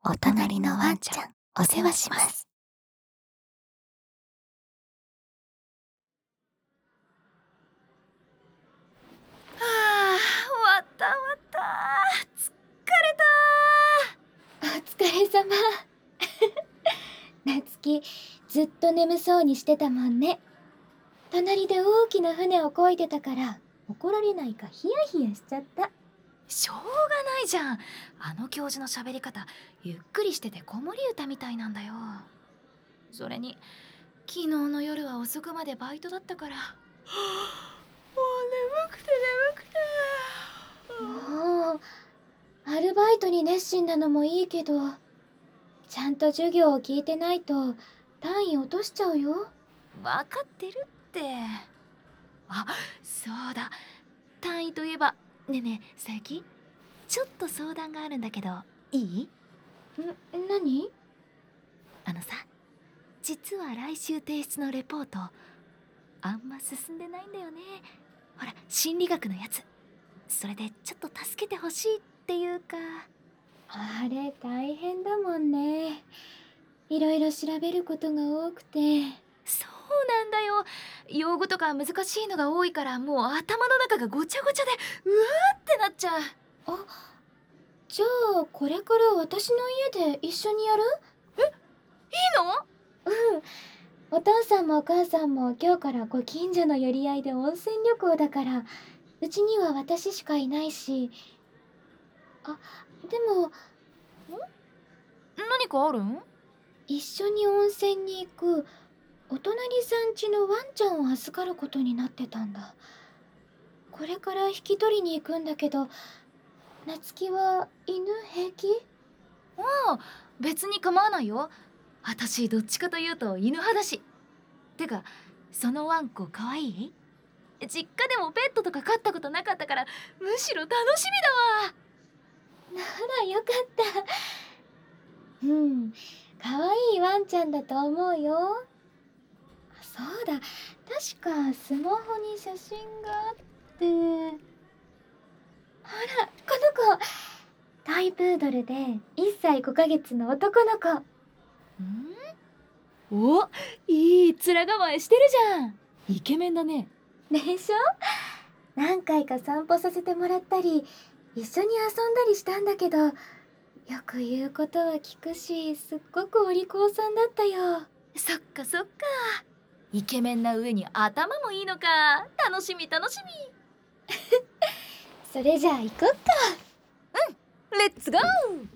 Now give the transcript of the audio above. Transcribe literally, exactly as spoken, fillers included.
お隣のワンちゃん、お世話します。 はあ、終わった終わった。疲れた。 お疲れ様。なつき、ずっと眠そうにしてたもんね。隣で大きな船を漕いでたから怒られないかヒヤヒヤしちゃった。 しょうがないじゃん。あの教授の喋り方、ゆっくりしてて子守歌みたいなんだよ。それに昨日の夜は遅くまでバイトだったから、はあ、もう眠くて眠くて。 もうアルバイトに熱心なのもいいけど、ちゃんと授業を聞いてないと単位落としちゃうよ。 わかってるって。あ、そうだ、単位といえば、ねえねえ佐伯、ちょっと相談があるんだけどいい？ ん、何？ あのさ、実は来週提出のレポートあんま進んでないんだよね。ほら、心理学のやつ。それでちょっと助けてほしいっていうか。 あれ大変だもんね。いろいろ調べることが多くて。 そうなんだよ。用語とか難しいのが多いから、もう頭の中がごちゃごちゃでうわーってなっちゃう。 あ、じゃあこれから私の家で一緒にやる？ え、いいの？ うん。お父さんもお母さんも今日からご近所の寄り合いで温泉旅行だから、うちには私しかいないし。あ、でも、 何かあるん？ 一緒に温泉に行くお隣さん家のワンちゃんを預かることになってたんだ。これから引き取りに行くんだけど、夏希は犬平気？ ああ、別に構わないよ。私どっちかというと犬派だし。てか、そのワンコかわいい？実家でもペットとか飼ったことなかったから、むしろ楽しみだわ。 ならよかった。うん、かわいいワンちゃんだと思うよ。そうだ、確かスマホに写真があって。ほら、この子、トイプードルでいっさいごかげつの男の子。 ん？お、いい面構えしてるじゃん。イケメンだね。 でしょ？何回か散歩させてもらったり一緒に遊んだりしたんだけど、よく言うことは聞くし、すっごくお利口さんだったよ。 そっかそっか。イケメンな上に頭もいいのか。楽しみ楽しみ。 それじゃあ行こっか。 レッツゴー。